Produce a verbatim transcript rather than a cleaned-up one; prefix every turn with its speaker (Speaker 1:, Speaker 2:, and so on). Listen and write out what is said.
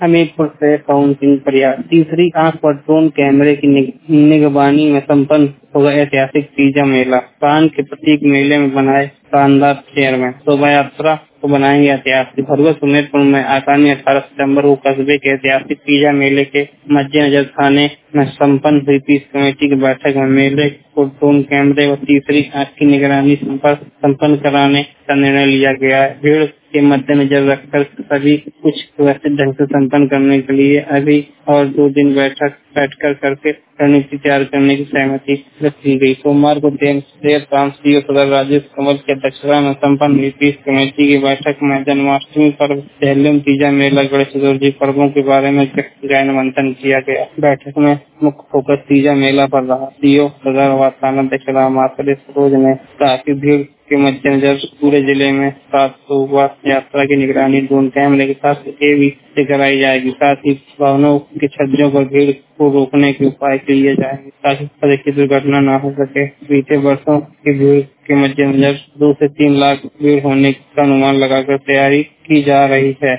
Speaker 1: हमीरपुर से पवन सिंह प्रयास। तीसरी आंख पर ड्रोन कैमरे की निग- निगरानी में संपन्न होगा ऐतिहासिक तीजा मेला। प्राण के प्रतीक मेले में बनाए शानदार चेयरमैन। शोभा यात्रा को बनाएंगे ऐतिहासिक। भगवत सुमेरपुर में आगामी अठारह सितम्बर को कस्बे के ऐतिहासिक तीजा मेले के मद्देनजर थाने में संपन्न हुई पीस कमेटी की बैठक में मेले को ड्रोन कैमरे और तीसरी आंख की निगरानी संपन्न कराने का निर्णय लिया गया है। भीड़ के मद्देनजर रखकर सभी कुछ व्यवस्थित ढंग से संपन्न करने के लिए अभी और दो दिन बैठक बैठकर करके रणनीति तैयार करने की सहमति व्यक्त की गई। सोमवार को देर शाम सीओ सदर राजेश कंवल की अध्यक्षता में संपन्न हुई पीस कमेटी की बैठक में जन्माष्टमी पर्व, दहलीम तीजा मेला, गणेश चतुर्थी पर्वों के बारे में ज्ञान मंथन किया गया। बैठक में मुख्य फोकस तीजा मेला पर रहा। सीओ सदर व थानाध्यक्ष रामाश्रय सरोज ने कहा कि भीड़ के मद्देनजर पूरे जिले में सात शोभा यात्रा की निगरानी ड्रोन कैमरे के साथ एवी से कराई जाएगी। साथ ही वाहनों के छज्जों पर भीड़ को रोकने के उपाय किए जाएंगे ताकि तरह दुर्घटना न हो सके। बीते वर्षों की भीड़ के मद्देनजर दो से तीन लाख भीड़ होने का अनुमान लगाकर तैयारी की जा रही है।